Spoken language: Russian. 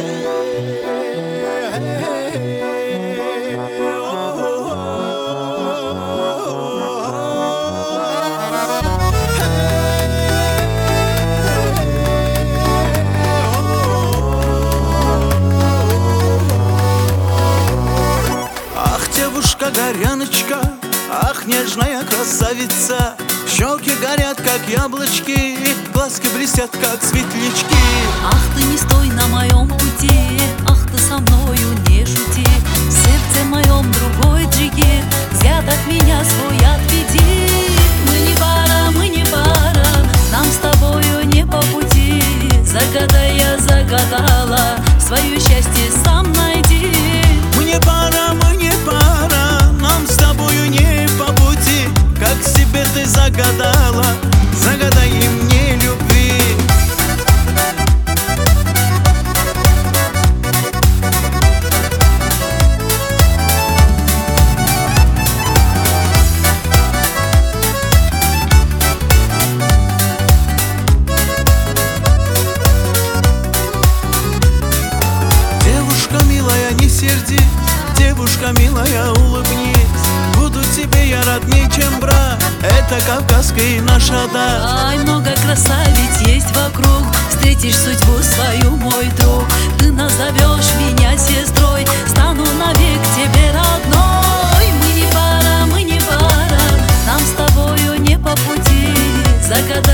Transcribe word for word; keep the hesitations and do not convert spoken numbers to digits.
Горяночка, ах, нежная красавица, щеки горят, как яблочки, глазки блестят, как светлячки. Ах, ты не стой на моем пути, ах, ты со мною не шути. В сердце моем другой джигит, взят от меня свой отведи. Мы не пара, мы не пара, нам с тобою не по пути. Загадай, я загадала, свое счастье сам найди. Мы не пара, мы не пара, нам с тобою не по пути. Как себе ты загадала, загадай и мне любви. Девушка милая, не сердись, девушка милая, улыбнись. Буду тебе я родней, чем брат, это кавказский наш адар. Ай, много красавиц есть вокруг, встретишь судьбу свою, мой друг. Ты назовешь меня сестрой, стану навек тебе родной. Мы не пара, мы не пара, нам с тобою не по пути. Загадай